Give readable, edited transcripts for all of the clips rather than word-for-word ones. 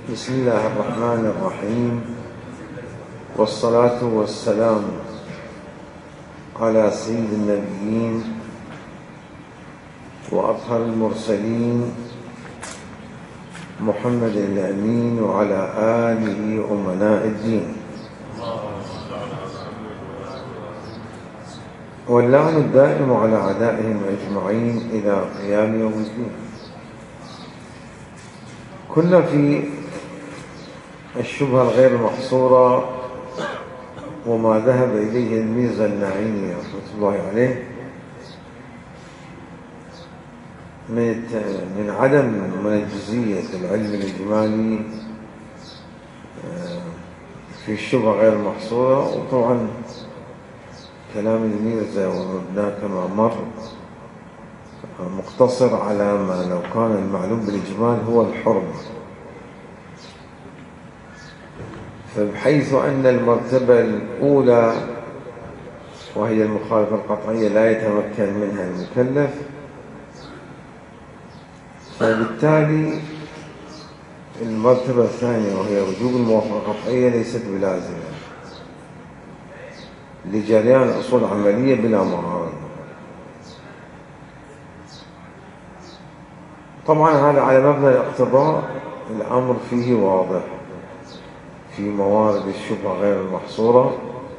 بسم الله الرحمن الرحيم، والصلاة والسلام على سيد النبيين وأطهر المرسلين محمد الأمين وعلى آله أمناء الدين، واللعن الدائم على أعدائهم أجمعين إلى قيام يوم الدين. كنا في الشبهة الغير محصورة وما ذهب إليه الميزة النعيمي رحمة الله عليه من عدم منجزية العلم الإجمالي في الشبهة غير المحصورة. وطبعا كلام الميزة ومبناه كما مر مقتصر على ما لو كان المعلوم بالإجمال هو الحرمة، فبحيث أن المرتبة الأولى وهي المخالفة القطعية لا يتمكن منها المكلف، فبالتالي المرتبة الثانية وهي وجوب الموافقة القطعية ليست بلازمة لجريان أصول عملية بلا معارضة. طبعا هذا على مبنى الاقتضاء الأمر فيه واضح في موارد الشبهة غير المحصورة.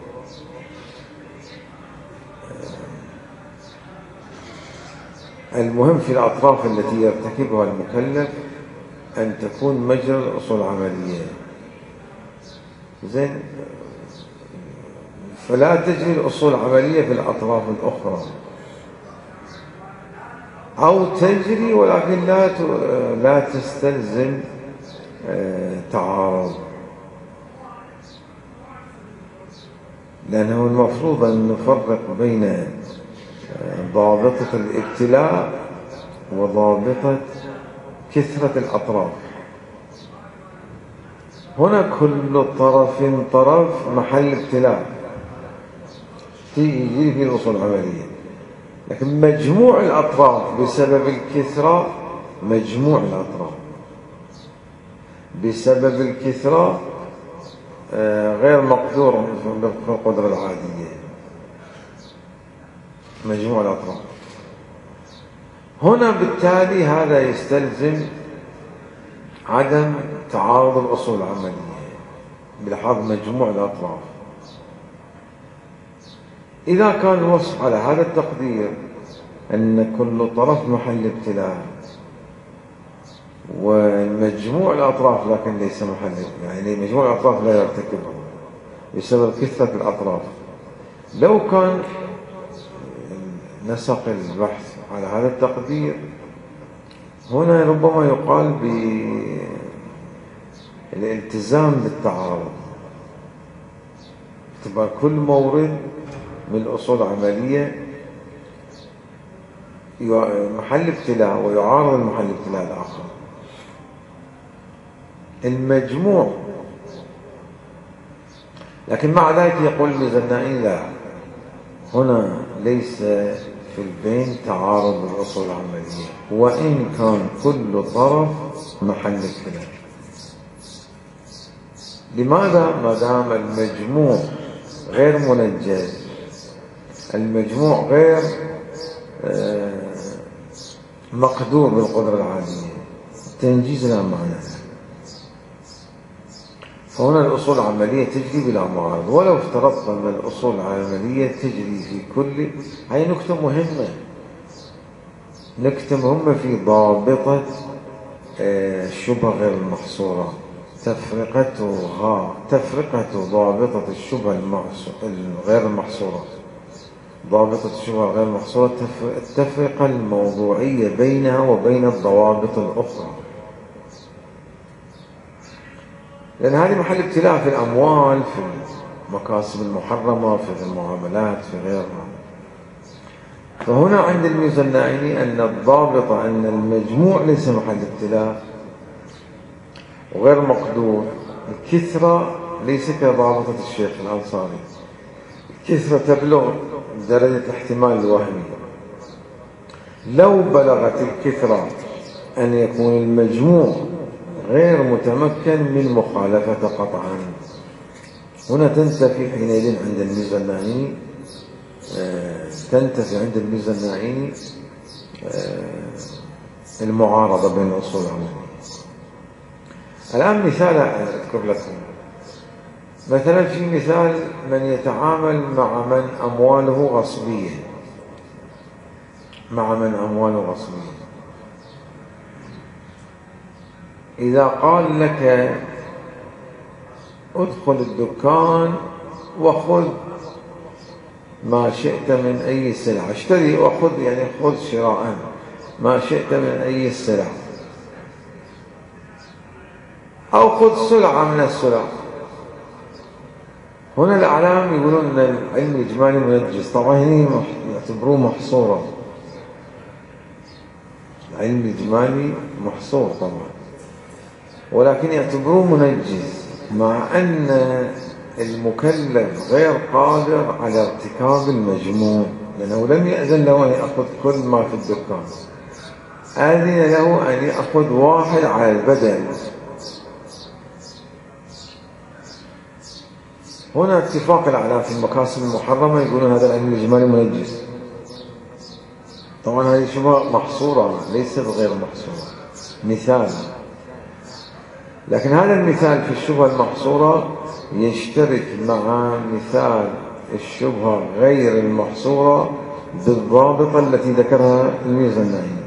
المهم في الأطراف التي يرتكبها المكلف أن تكون مجرى الأصول العملية زين، فلا تجري الأصول العملية في الأطراف الأخرى، أو تجري ولكن لا تستلزم تعارض، لأنه المفروض أن نفرق بين ضابطة الابتلاء وضابطة كثرة الأطراف. هنا كل طرف محل ابتلاء يجري في الأصول العملية، لكن مجموع الأطراف بسبب الكثرة بسبب الكثرة غير مقدور بالقدرة العادية. مجموع الأطراف هنا بالتالي هذا يستلزم عدم تعارض الأصول العملية بلحاظ مجموع الأطراف. إذا كان الوصف على هذا التقدير أن كل طرف محل ابتلاء ومجموع الأطراف لكن ليس محل، يعني مجموع الأطراف لا يرتكبه بسبب كثرة الأطراف، لو كان نسق البحث على هذا التقدير هنا ربما يقال بالالتزام بالتعارض، تبقى كل مورد من الأصول العملية محل ابتلاء ويعارض المحل ابتلاء الآخر. المجموع، لكن مع ذلك يقول الميزانائي لا، هنا ليس في البين تعارض بالأصول العملية وإن كان كل طرف محل ابتلاء. لماذا؟ ما دام المجموع غير منجز، المجموع غير مقدور بالقدرة العادية، تنجيز لا معنى، فهنا الأصول العملية تجري بلا معارض. ولو افترضت أن الأصول العملية تجري في كل، هي نكتة مهمة في ضابطة الشبهة غير المحصورة، تفرقة ضابطة الشبهة غير المحصورة، ضابطة الشبهة غير المحصورة، التفرقة الموضوعية بينها وبين الضوابط الأخرى، لأن هذه محل ابتلاء في الأموال، في المكاسب المحرمة، في المعاملات، في غيرها. فهنا عند الميزة الناعمي أن الضابطة أن المجموع ليس محل ابتلاء وغير مقدور. الكثرة ليس كضابطة الشيخ الأنصاري، الكثرة تبلغ درجة الاحتمال الوهمي. لو بلغت الكثرة أن يكون المجموع غير متمكن من مخالفة قطعا. هنا تنتفي حينئذ عند الميزة الناعيني، تنتفي عند الميزة الناعيني المعارضة بين الأصول العملية. الآن مثال أذكر لكم، مثلا في مثال من يتعامل مع من أمواله غصبية، مع من أمواله غصبية، إذا قال لك ادخل الدكان وخذ ما شئت من أي سلعة، اشتري وخذ، يعني خذ شراء ما شئت من أي السلع، أو خذ سلعة من السلع. هنا الأعلام يقولون أن العلم الإجمالي منجز، طبعا هنا يعتبروه محصورا، العلم الإجمالي محصور طبعا، ولكن يعتبروه منجز، مع أن المكلف غير قادر على ارتكاب المجموع، لأنه لم يأذن له أن يأخذ كل ما في الدكان، آذن له أن يأخذ واحد على البدل. هنا اتفاق الأعلام في المكاسب المحرمة، يقولون هذا العلم الإجمالي منجز. طبعا هذه شبهة محصورة ليست غير محصورة، مثال، لكن هذا المثال في الشبهة المحصورة يشترك مع مثال الشبهة غير المحصورة بالضابطة التي ذكرها الميزة الناعيني.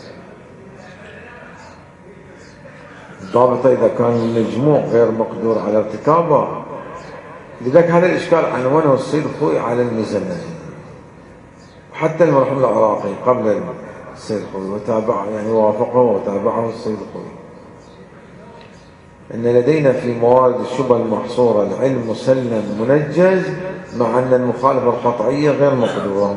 الضابطة إذا كان المجموع غير مقدور على ارتكابه، لذلك هذا الإشكال عنوانه السيد خوي على الميزة الناعيني، وحتى المرحوم العراقي قبل السيد خوي وتابعه، يعني وافقه وتابعه السيد خوي، أن لدينا في موارد الشبهة المحصورة العلم مسلم منجز، مع أن المخالفة القطعية غير مقدورة.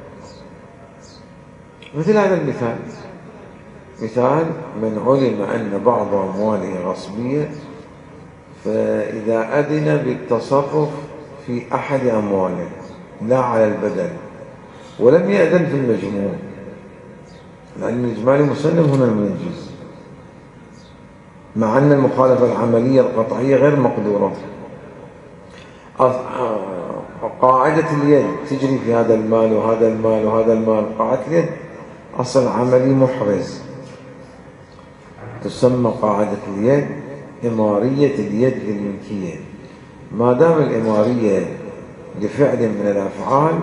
مثل هذا المثال، مثال من علم أن بعض أمواله غصبية، فإذا أذن بالتصرف في أحد أمواله لا على البدل، ولم يأذن في المجموع، العلم الإجمالي مسلم هنا المنجز، مع أن المخالفة العملية القطعية غير مقدورة. قاعدة اليد تجري في هذا المال وهذا المال وهذا المال، قاعدة اليد أصل عملي محرز، تسمى قاعدة اليد إمارية اليد للملكية. ما دام الإمارية لفعل من الأفعال،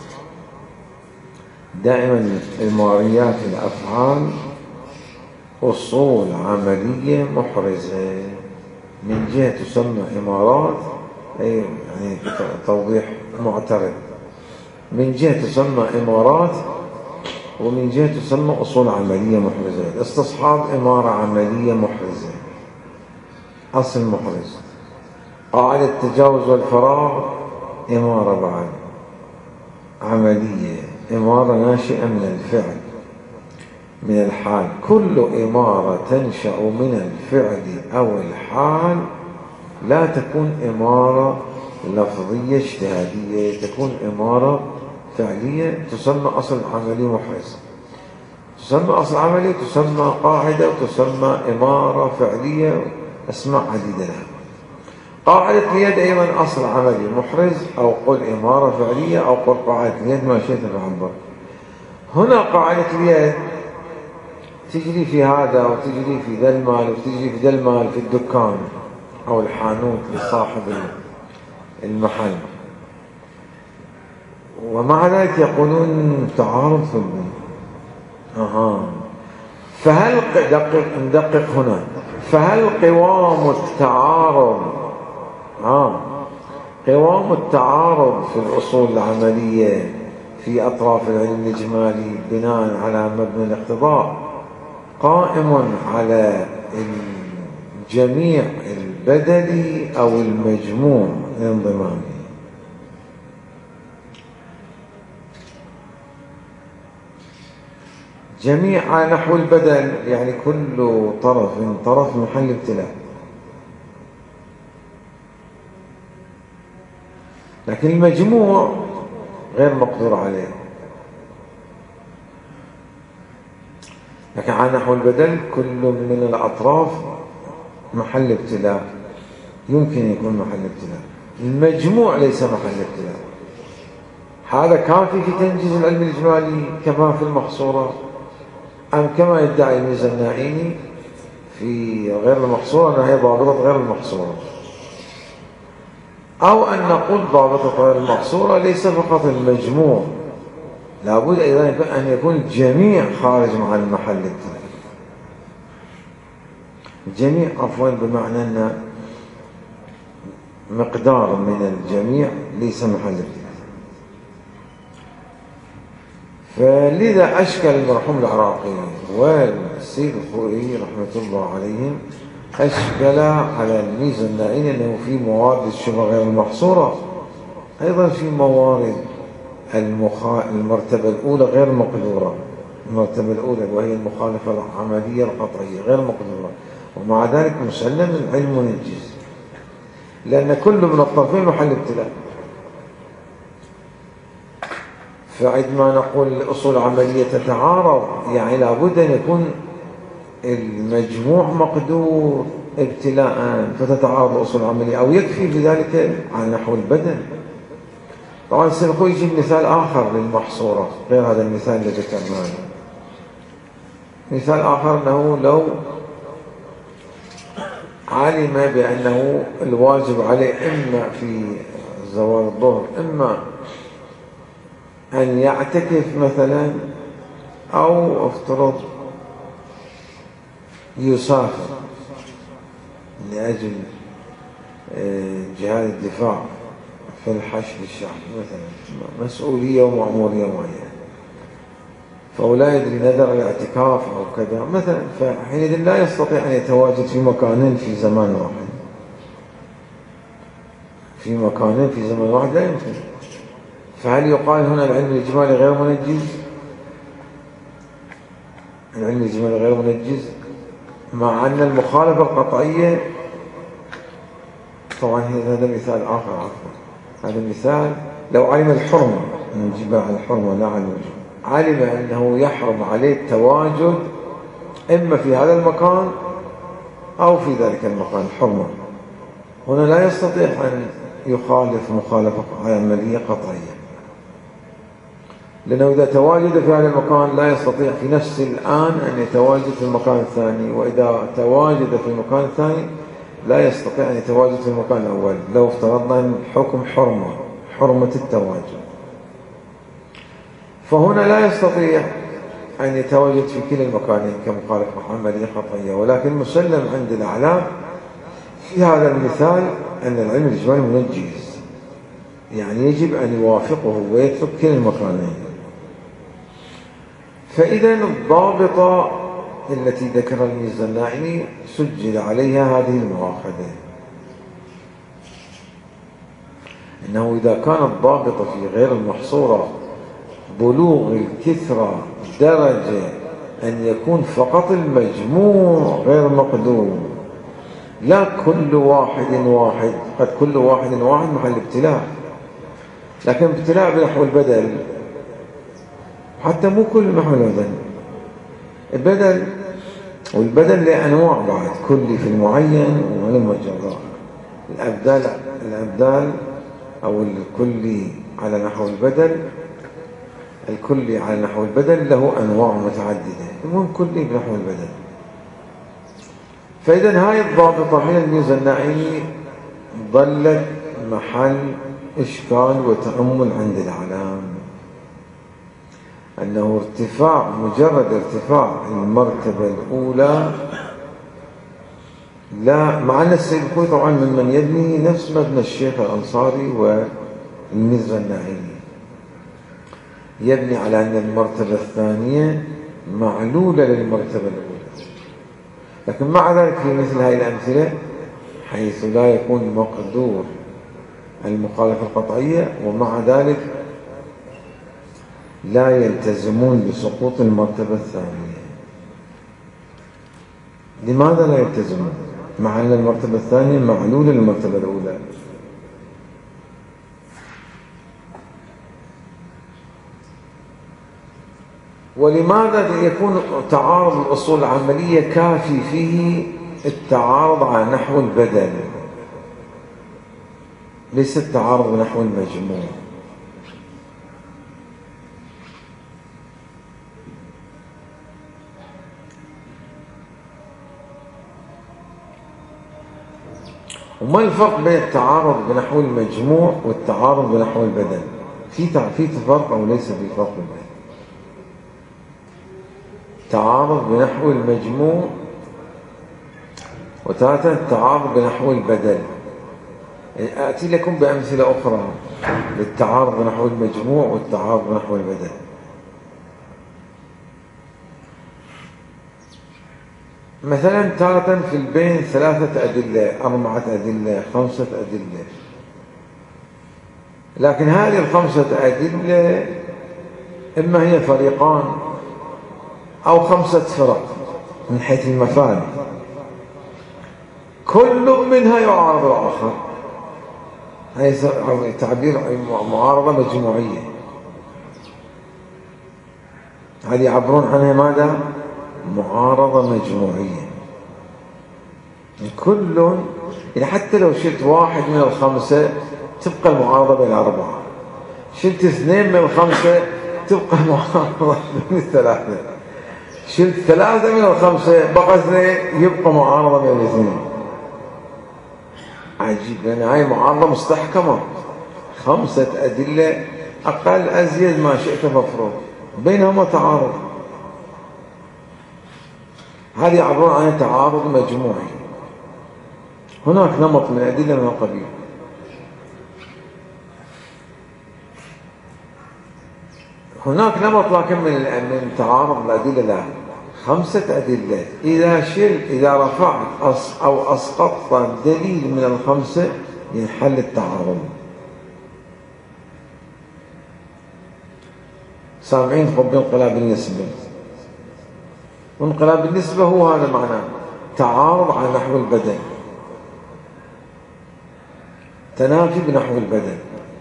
دائما إماريات الأفعال أصول عملية محرزة، من جهة تسمى إمارات، أي يعني توضيح معترض، من جهة تسمى إمارات، ومن جهة تسمى أصول عملية محرزة. الاستصحاب إمارة عملية محرزة، أصل محرز. قاعدة التجاوز والفراغ إمارة بعد عملية، إمارة ناشئة من الفعل، من الحال. كل إمارة تنشأ من الفعل أو الحال لا تكون إمارة لفظية اجتهادية، تكون إمارة فعلية، تسمى أصل عملي محرز. تسمى أصل عملي، تسمى قاعدة، وتسمى إمارة فعلية، أسماء عديدة لها. قاعدة اليد أيضا أصل عملي محرز، أو قل إمارة فعلية، أو قل قاعدة اليد، ما شئت تعبر. هنا قاعدة اليد تجري في هذا، وتجري في ذا المال، وتجري في ذا المال في الدكان أو الحانوت لصاحب المحل، ومع ذلك يقولون تعارض في البيع. فهل ندقق هنا، فهل قوام التعارض قوام التعارض في الأصول العملية في أطراف العلم الإجمالي بناء على مبنى الاقتضاء قائم على الجميع البدلي أو المجموع الانضمامي؟ جميع على نحو البدل، يعني كل طرف محل ابتلاء، لكن المجموع غير مقدور عليه. لكن على نحو البدل كل من الأطراف محل ابتلاء، يمكن يكون محل ابتلاء، المجموع ليس محل ابتلاء. هذا كافي في تنجيز العلم الإجمالي كما في المحصورة، أم كما يدعي الميزانائيني في غير المحصورة أنها هي ضابطة غير المحصورة؟ أو أن نقول ضابطة غير المحصورة ليس فقط المجموع، لابد أيضا أن يكون الجميع خارج عن المحل الابتلاء. الجميع عفوا بمعنى أن مقدار من الجميع ليس محل ابتلاء. فلذا أشكل المرحوم العراقي والسيد الخوري رحمة الله عليهم أشكل على الميزانائيني أنه في موارد الشبه غير المحصورة أيضا في موارد المرتبة الأولى غير مقدورة، المرتبة الأولى وهي المخالفة العملية القطعية غير مقدورة، ومع ذلك مسلم العلم منجز، لأن كل من الطرفين محل ابتلاء. فعندما نقول الأصول العملية تتعارض يعني لابد أن يكون المجموع مقدور ابتلاء فتتعارض الأصول العملية، أو يكفي بذلك على نحو البدن. طبعا سنقول يجيب مثال آخر للمحصورة غير هذا المثال الذي ذكرناه. مثال آخر أنه لو علم بأنه الواجب عليه إما في زوال الظهر إما أن يعتكف مثلا أو افترض يسافر لأجل جهاد الدفاع في الحشد الشعبي مثلا، مسؤولية ومأمورية معينة، فهو لا يدري نذر الاعتكاف أو كذا مثلا، فحينئذ لا يستطيع أن يتواجد في مكان في زمان واحد، في مكان في زمان واحد لا يمكن. فهل يقال هنا العلم الإجمالي غير منجز؟ العلم الإجمالي غير منجز مع أن المخالفة القطعية، طبعا هذا مثال آخر عفوا، هذا مثال لو علم الحرمة، نجيبها على الحرمة لا على الوجوب، علم أنه يحرم عليه التواجد إما في هذا المكان أو في ذلك المكان حرمة، هنا لا يستطيع أن يخالف مخالفة عملية قطعية، لأنه إذا تواجد في هذا المكان لا يستطيع في نفس الآن أن يتواجد في المكان الثاني، وإذا تواجد في المكان الثاني لا يستطيع أن يتواجد في المكان الأول، لو افترضنا أن حكم حرمة التواجد، فهنا لا يستطيع أن يتواجد في كلا المكانين كمخالفة عملية قطعية. ولكن مسلم عند الأعلام في هذا المثال أن العلم الإجمالي منجز، يعني يجب أن يوافقه ويترك كلا المكانين. فإذا الضابطة التي ذكر الميزانائي سجل عليها هذه المؤاخذة، إنه إذا كانت ضابطة في غير المحصورة بلوغ الكثرة درجة أن يكون فقط المجموع غير مقدور، لا كل واحد واحد، قد كل واحد واحد محل ابتلاء، لكن ابتلاء بنحو البدل، حتى مو كل محل البدل، البدل والبدل لأنواع بعد، كلي في المعين والمجرد، الأبدال أو الكلي على نحو البدل، الكلي على نحو البدل له أنواع متعددة، المهم كلي بنحو البدل. فإذا هاي الضابطة من الميزانائي ظلت محل إشكال وتأمل عند العلام، أنه مجرد ارتفاع المرتبة الأولى، لا مع أن السيد الخوي طبعا ممن يبني نفس مبنى الشيخ الأنصاري والميزانائي، يبني على أن المرتبة الثانية معلولة للمرتبة الأولى، لكن مع ذلك في مثل هذه الأمثلة حيث لا يكون مقدور المخالفة القطعية ومع ذلك لا يلتزمون بسقوط المرتبة الثانية. لماذا لا يلتزمون مع أن المرتبة الثانية معلولة للمرتبة الأولى؟ ولماذا يكون تعارض الأصول العملية كافي فيه التعارض على نحو البدل، ليس التعارض بنحو المجموع. وما الفرق بين التعارض بنحو المجموع والتعارض بنحو البدل؟ في فرق أو ليس في فرق بين التعارض بنحو المجموع وتارة التعارض بنحو البدل؟ آتي لكم بأمثلة أخرى للتعارض بنحو المجموع والتعارض بنحو البدل. مثلا تارة في البين 3 أدلة، 4 أدلة، 5 أدلة، لكن هذه ال5 أدلة إما هي فريقان أو 5 فرق من حيث المفاد، كل منها يعارض الآخر. هذا تعبير معارضة مجموعية، هذه يعبرون عنها ماذا؟ معارضة مجموعية. كل يعني حتى لو شلت 1 من ال5 تبقى المعارضة بين 4، شلت 2 من ال5 تبقى المعارضة بين 3، شلت 3 من ال5 بقى 2 يبقى معارضة بين 2. عجيب، لأن هاي معارضة مستحكمة، 5 أدلة أقل أزيد ما شئت مفروض بينهما تعارض. هذه يعبرون عن تعارض مجموعي. هناك نمط من الأدلة من القبيل. هناك نمط لكن من تعارض الأدلة لا، 5 أدلة إذا رفعت أو أسقطت دليل من ال5 ينحل التعارض. سامعين خب انقلاب النسبة؟ وانقلاب النسبة هو هذا معناه تعارض على نحو البدل، تنافي بنحو البدل.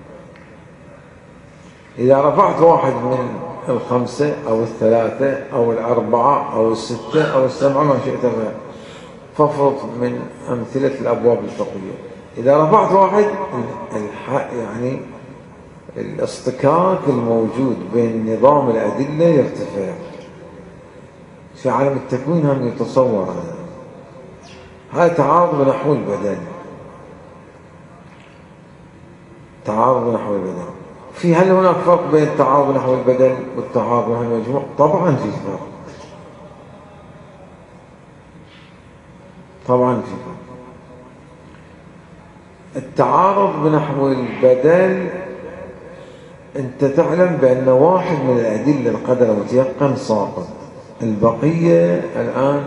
إذا رفعت 1 من ال5 أو ال3 أو ال4 أو ال6 أو ال7 ما شئت فافرض من أمثلة الأبواب الفقهية، إذا رفعت 1 يعني الاصطكاك الموجود بين نظام الأدلة يرتفع. في عالم التكوين هم يتصور هذا تعارض بنحو البدل، تعارض بنحو البدل. هل هناك فرق بين التعارض بنحو البدل والتعارض بنحو المجموع؟ طبعا في فرق، طبعا في فرق. التعارض بنحو البدل أنت تعلم بأن 1 من الأدلة القدر متيقن ساقط، البقية الآن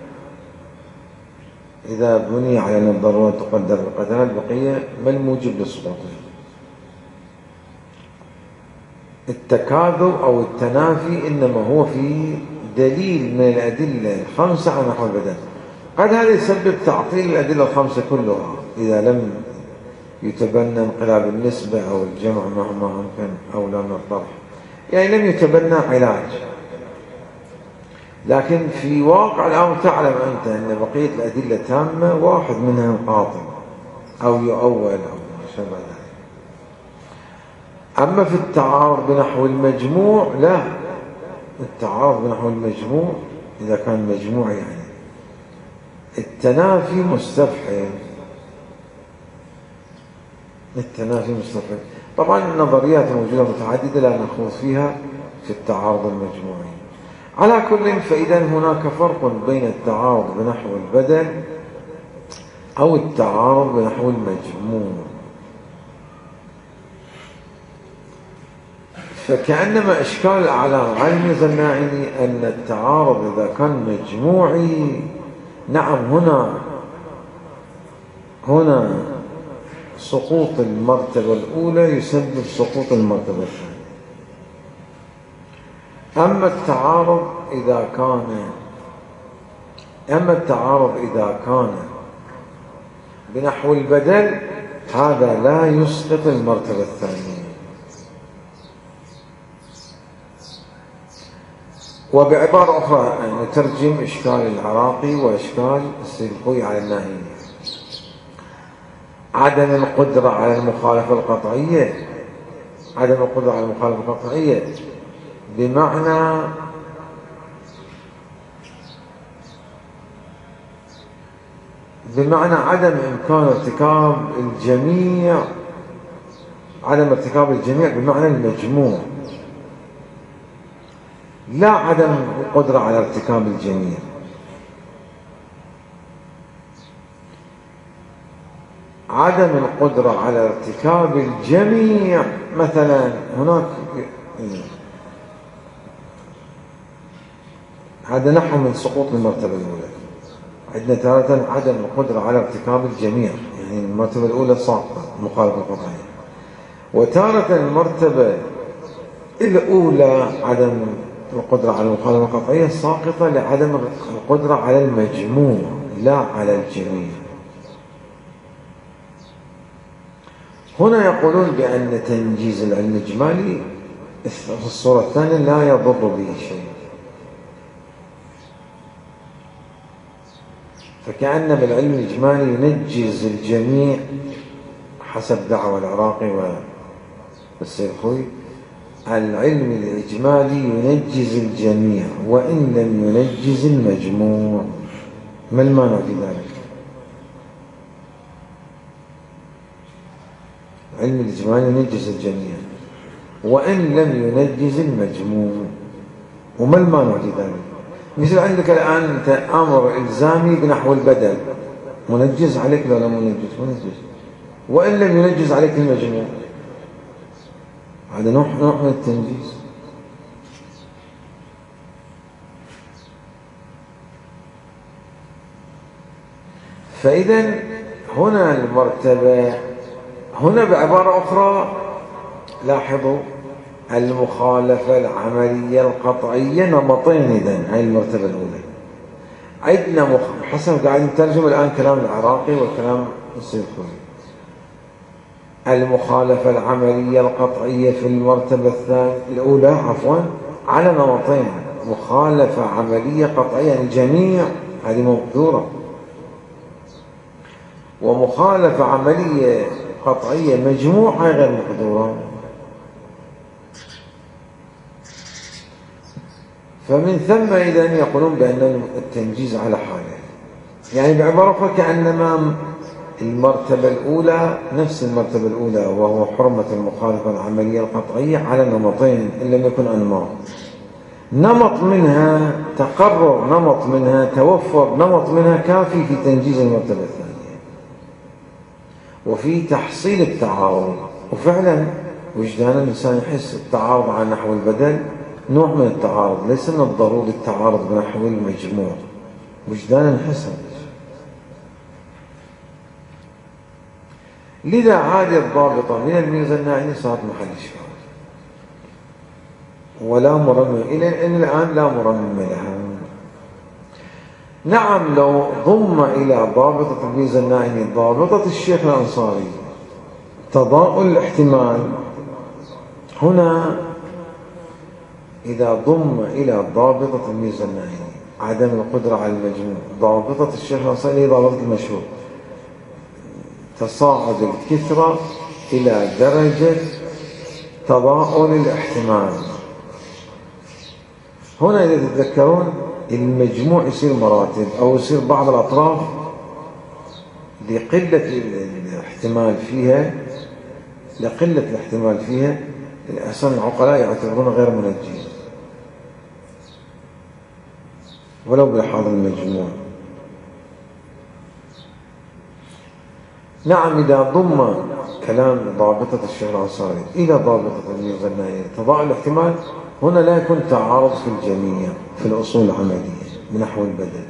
إذا بني على أن الضرورة تقدر بالقدر البقية ما الموجب لسقوطه؟ التكاذب أو التنافي إنما هو في دليل من الأدلة ال5 على نحو البدل. قد هذا يسبب تعطيل الأدلة ال5 كلها إذا لم يتبنى انقلاب النسبة أو الجمع مهما أمكن أو لا من الطرح، يعني لم يتبنى علاج. لكن في واقع الأمر تعلم أنت أن بقية الأدلة تامة، 1 منها قاطع أو يؤول أو ما شابه ذلك. أما في التعارض بنحو المجموع لا، التعارض بنحو المجموع إذا كان مجموع يعني التنافي مستفحل، التنافي مستفحل. طبعا النظريات الموجودة متعددة لا نخوض فيها في التعارض المجموعي. على كل فإذا هناك فرق بين التعارض بنحو البدل أو التعارض بنحو المجموع. فكأنما إشكال الأعلام على الميزاناعي أن التعارض إذا كان مجموعي نعم هنا سقوط المرتبة الأولى يسبب سقوط المرتبة الثانية. أما التعارض إذا كان بنحو البدل هذا لا يسقط المرتبة الثانية. وبعبارة أخرى نترجم إشكال العراقي وإشكال السلفوي على الناهية. عدم القدرة على المخالفة القطعية، عدم القدرة على المخالفة القطعية بمعنى عدم إمكان ارتكاب الجميع، عدم ارتكاب الجميع بمعنى المجموع، لا عدم القدرة على ارتكاب الجميع. عدم القدرة على ارتكاب الجميع، مثلا هناك هذا نحو من سقوط المرتبة الأولى. عندنا تارة عدم القدرة على ارتكاب الجميع، يعني المرتبة الأولى ساقطة المخالفة القطعية، وتارة المرتبة الأولى عدم القدرة على المخالفة القطعية ساقطة لعدم القدرة على المجموع لا على الجميع. هنا يقولون بأن تنجيز العلم الإجمالي في الصورة الثانية لا يضر به شيء، فكأنما العلم الإجمالي ينجز الجميع حسب دعوى العراقي والسلفوي. العلم الإجمالي ينجز الجميع وإن لم ينجز المجموع. ما المانع في ذلك؟ العلم الإجمالي ينجز الجميع وإن لم ينجز المجموع، وما المانع في ذلك؟ مثل عندك الآن أنت أمر إلزامي بنحو البدل، منجز عليك ولا منجز؟ منجز، وإن لم ينجز عليك المجموع، هذا نوع من التنجيز. فإذا هنا المرتبة، هنا بعبارة أخرى لاحظوا المخالفة العملية القطعية نمطين. إذن هاي المرتبة الأولى عندنا حسب قاعد نترجم الآن كلام العراقي والكلام السلفوي. المخالفة العملية القطعية في المرتبة الأولى على نمطين: مخالفة عملية قطعية الجميع هذه مقدورة، ومخالفة عملية قطعية مجموعة غير مقدورة. فمن ثم إذن يقولون بأن التنجيز على حاله، يعني بعبارة أخرى كأنما المرتبة الأولى نفس المرتبة الأولى، وهو حرمة المخالفة العملية القطعية على نمطين إن لم يكن أنماط: نمط منها تقرر، نمط منها توفر، نمط منها كافي في تنجيز المرتبة الثانية وفي تحصيل التعارض. وفعلا وجدان الإنسان يحس التعارض على نحو البدل نوع من التعارض، ليس من الضروري التعارض بنحو المجموع، وجدانا نحسه. لذا هذه الضابطة من الميزة الناعمة صارت محل إشكال ولا مرمم إلى الآن، لا مرمم لها. نعم لو ضم إلى ضابطة الميزة الناعمة ضابطة الشيخ الأنصاري تضاؤل الاحتمال، هنا إذا ضم إلى ضابطة الميزة الناعمة عدم القدرة على المجموع ضابطة الشيخ الأنصاري ضابطة المشهور تصاعد الكثرة إلى درجة تضاؤل الاحتمال. هنا إذا تتذكرون المجموع يصير مراتب أو يصير بعض الأطراف لقلة الاحتمال فيها، لقلة الاحتمال فيها الأحسن العقلاء يعتبرون غير منجز ولو بلحاظ المجموع. نعم إذا ضم كلام ضابطة الشيخ الأنصاري إلى ضابطة الميزة الناعمة تضاؤل الاحتمال، هنا لا يكون تعارض في الجميع في الأصول العملية بنحو البدل.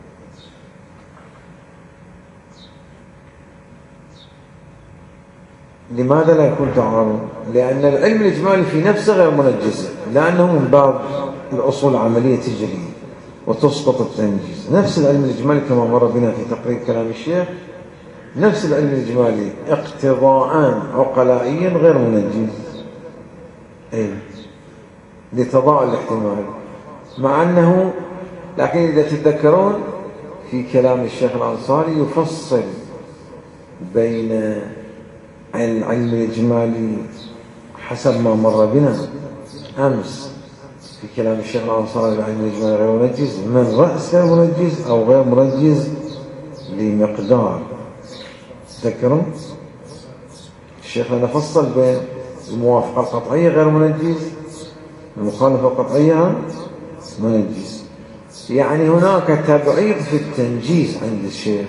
لماذا لا يكون تعارض؟ لأن العلم الإجمالي في نفسه غير منجز، لأنه من باب الأصول العملية تجري وتسقط التنجيز. نفس العلم الإجمالي كما مر بنا في تقرير كلام الشيخ، نفس العلم الإجمالي اقتضاء عقلائيا غير منجز، لتضاؤل الاحتمال. مع أنه، لكن إذا تتذكرون في كلام الشيخ الأنصاري يفصل بين العلم الإجمالي حسب ما مر بنا أمس في كلام الشيخ الأنصاري. العلم الإجمالي غير منجز من رأس غير منجز أو غير منجز لمقدار. تذكرون الشيخ لنا فصل بين الموافقة القطعية غير منجز، المخالفة القطعية منجز. يعني هناك تبعيض في التنجيز عند الشيخ.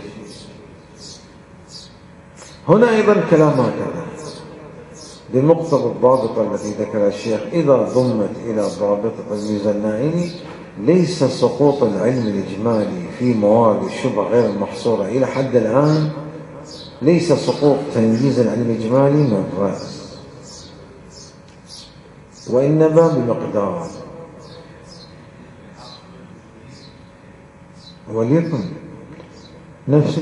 هنا أيضا كلام هكذا بمقتضى الضابطة التي ذكرها الشيخ إذا ضمت إلى ضابطة الميزان النائلي ليس سقوط العلم الإجمالي في موارد الشبه غير المحصورة إلى حد الآن، ليس سقوط تنجيز العلم الإجمالي من الرأس، وإنما بمقدار. وليكن نفس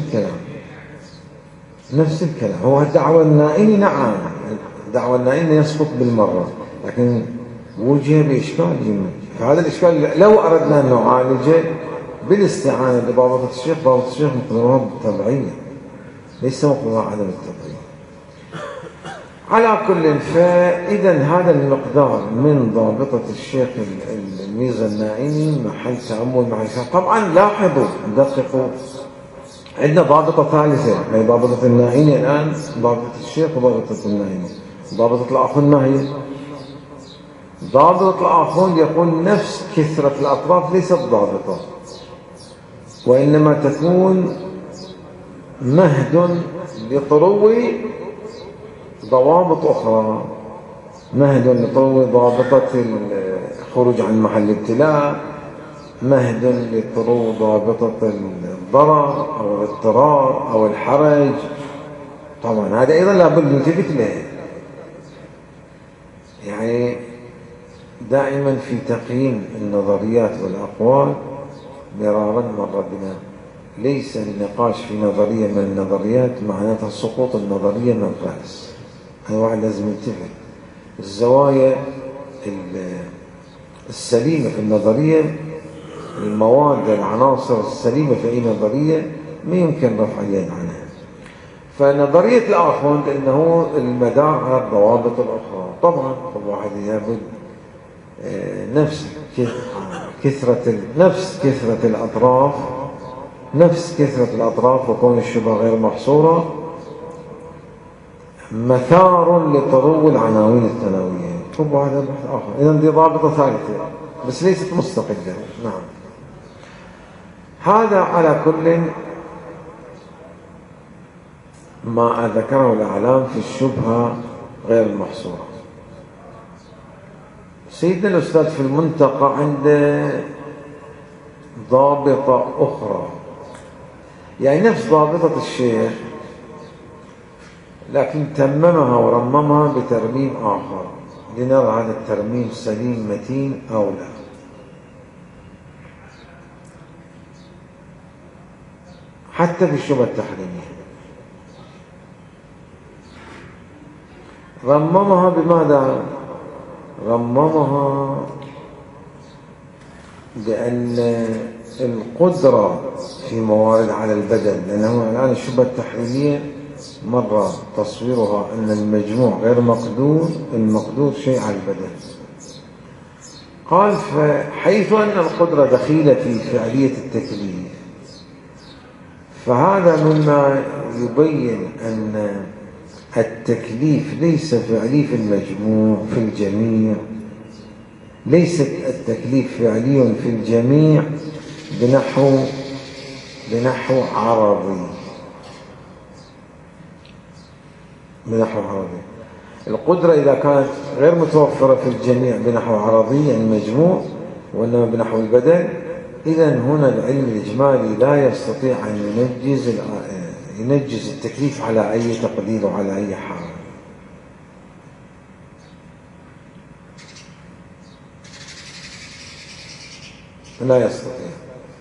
الكلام هو الدعوة النائلي. نعم الدعوة النائلي يسقط بالمرة، لكن وجه بإشكال جميل. فهذا الإشكال لو أردنا أن نعالجه بالاستعانة بضابطة الشيخ، ضابطة الشيخ مقدارها بالتبعية ليس مقدارها عدم التبعية. على كل، فإذا هذا المقدار من ضابطة الشيخ الميزان النائلي محل تأمل مع الشيخ. طبعا لاحظوا دققوا، عندنا ضابطة ثالثة هي ضابطة النائلي الآن، ضابطة الشيخ وضابطة النائلي. ضابطة الآخون ما هي؟ ضابطة الآخون يقول نفس كثرة الأطراف ليست ضابطة، وإنما تكون مهد لطرو ضوابط أخرى، مهد لطرو ضابطة الخروج عن محل ابتلاء، مهد لطرو ضابطة الضرر أو الاضطرار أو الحرج. طبعا هذا أيضا لابد نلتفت له. يعني دائما في تقييم النظريات والأقوال مرارا مر بنا، ليس النقاش في نظرية من النظريات معناتها سقوط النظرية من الرأس. هذا واحد لازم ينتبه. الزوايا السليمة في النظرية، المواد العناصر السليمة في أي نظرية ما يمكن رفع اليد عنها. فنظرية الآخوند أنه المدار على الضوابط الأخرى. طبعا كل واحد يأخذ نفس كثرة الأطراف وكون الشبه غير محصورة مثار لطرو العناوين الثانوية. طبعا هذا بحث آخر. إذن دي ضابطة ثالثة بس ليست مستقلة. نعم هذا على كل ما ذكره الأعلام في الشبهة غير المحصورة. سيدنا الأستاذ في المنتقى عنده ضابطة أخرى، يعني نفس ضابطة الشيخ لكن تممها ورممها بترميم آخر لنرى هذا الترميم سليم متين أو لا. حتى في الشبهة التحريمية رممها بماذا؟ رممها بأن القدرة في موارد على البدل، لأنه الآن الشبهة التحريمية مرة تصويرها أن المجموع غير مقدور، المقدور شيء على البدل. قال فحيث أن القدرة دخيلة في فعلية التكليف، فهذا مما يبين أن التكليف ليس فعلي في المجموع في الجميع، ليس التكليف فعلي في الجميع بنحو عرضي. القدرة إذا كانت غير متوفرة في الجميع بنحو عرضي يعني مجموع، وإنما بنحو البدل، إذن هنا العلم الإجمالي لا يستطيع أن ينجز التكليف على أي تقدير وعلى أي حال. لا يستطيع.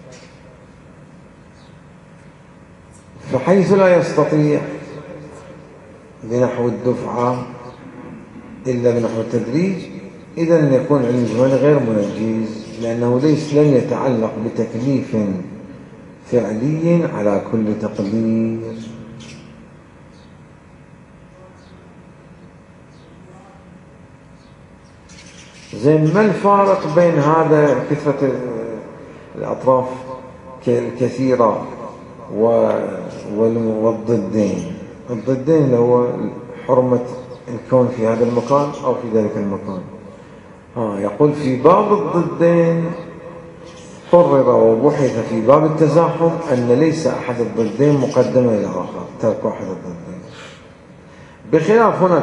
فحيث لا يستطيع بنحو الدفعة إلا بنحو التدريج، إذن يكون علم الإجمالي غير منجز لأنه لن يتعلق بتكليف فعلي على كل تقدير. زين، ما الفارق بين هذا كثرة الأطراف الكثيرة والضدين؟ الضدين اللي هو حرمة الكون في هذا المكان أو في ذلك المكان. يقول في باب الضدين قرر وبحث في باب التزاحم أن ليس أحد الضدين مقدما إلى آخر، ترك واحد الضدين. بخلاف هنا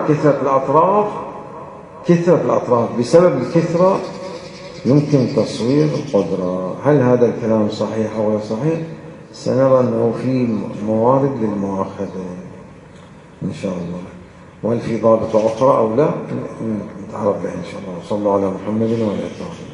كثرة الأطراف بسبب الكثرة يمكن تصوير القدرة. هل هذا الكلام صحيح أو غير صحيح؟ سنرى أنه في موارد للمؤاخذة إن شاء الله، وهل في ضابطة أخرى أو لا نتعرف بها إن شاء الله. صلى الله على محمد وعلى آله.